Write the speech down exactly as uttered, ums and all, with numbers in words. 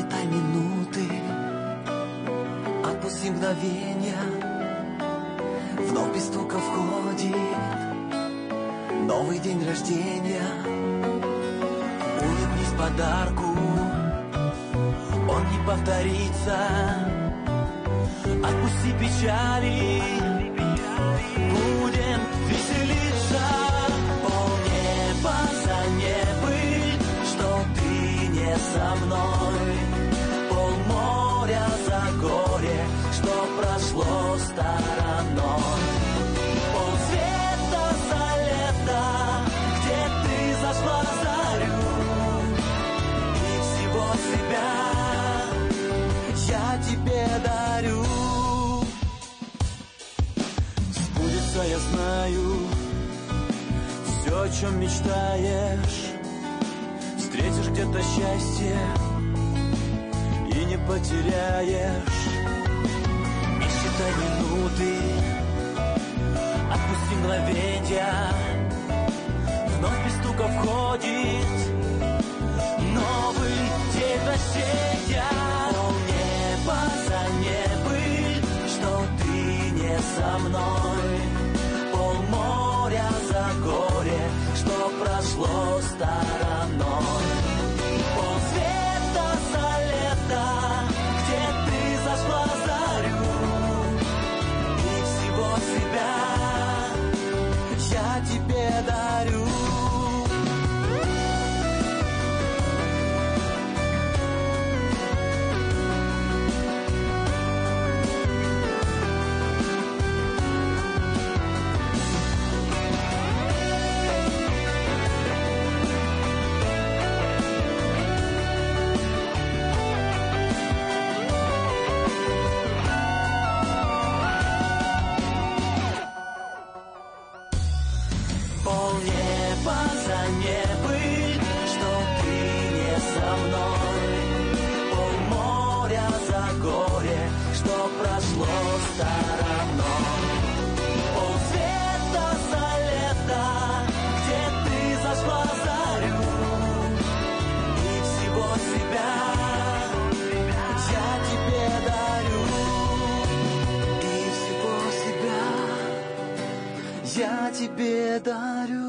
Засчитай минуты, отпусти мгновенья. Вновь без стука входит новый день рождения. Улыбнись подарку, он не повторится. Отпусти печали, будем веселиться. Полнеба за небыль, что ты не со мной. Полморя за горе, что прошло стороной. Полсвета за лето, где ты зашла зарю. И всего себя я тебе дарю. Сбудется, я знаю, все, о чем мечтаешь. Встретишь где-то счастье и не потеряешь. Не считай минуты, отпусти мгновенья. Вновь без стука входит новый день рождения. Полнеба за небыль, что ты не со мной. Полморя за горе, что прошло стороной. Полсвета за лето, где ты зашла зарю. И всего себя я тебе дарю. Полнеба за небыль, что ты не со мной. Полморя за горе, что прошло стороной. Полсвета за лето, где ты зашла зарю. И всего себя я тебе дарю. И всего себя я тебе дарю.